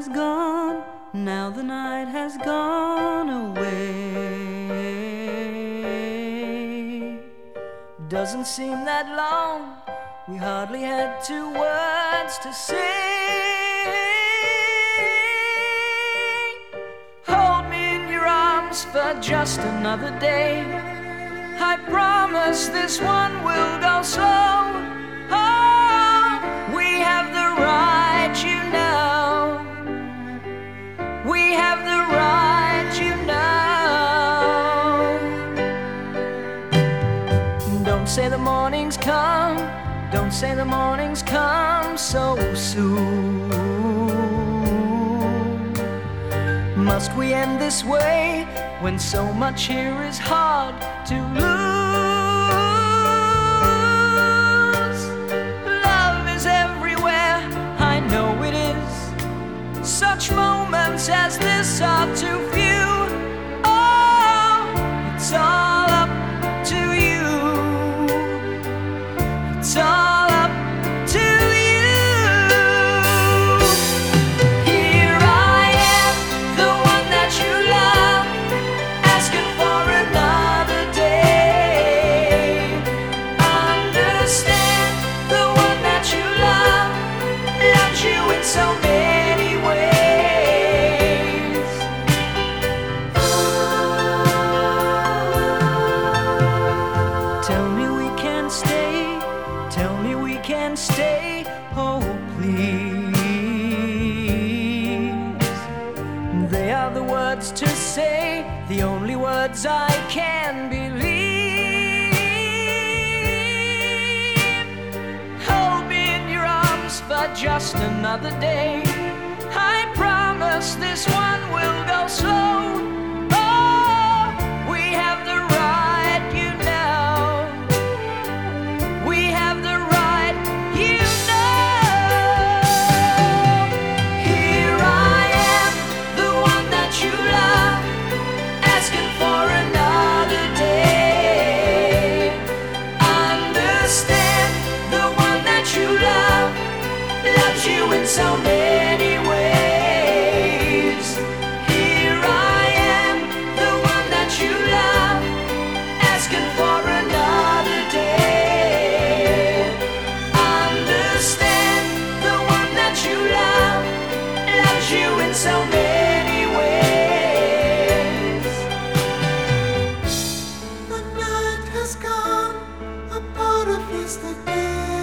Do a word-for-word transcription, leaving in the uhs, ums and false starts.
has gone, now the night has gone away. Doesn't seem that long, we hardly had two words to say. Hold me in your arms for just another day. I promise this one will go slow. Oh, we have the right, you know. We have the right, you know. Don't say the morning's come, don't say the morning's come so soon. Must we end this way when so much here is hard to lose? Love is everywhere, I know it is. Such moments as this are too few. Oh, it's all up to you. It's all up to you. Here I am, the one that you love, asking for another day. Understand, the one that you love loves you in so many ways. Tell me we can stay, tell me we can stay, oh please. They are the words to say, the only words I can believe. Hold me in your arms for just another day. I promise this one will go slow. Oh, we have the right, you know. We have the right, you know. Here I am, the one that you love, asking for another day. Understand, the one that you love loves you in so many ways. Here I am, the one that you love, asking for another day. Understand, the one that you love loves you in so many ways. The night has gone, a part of yesterday.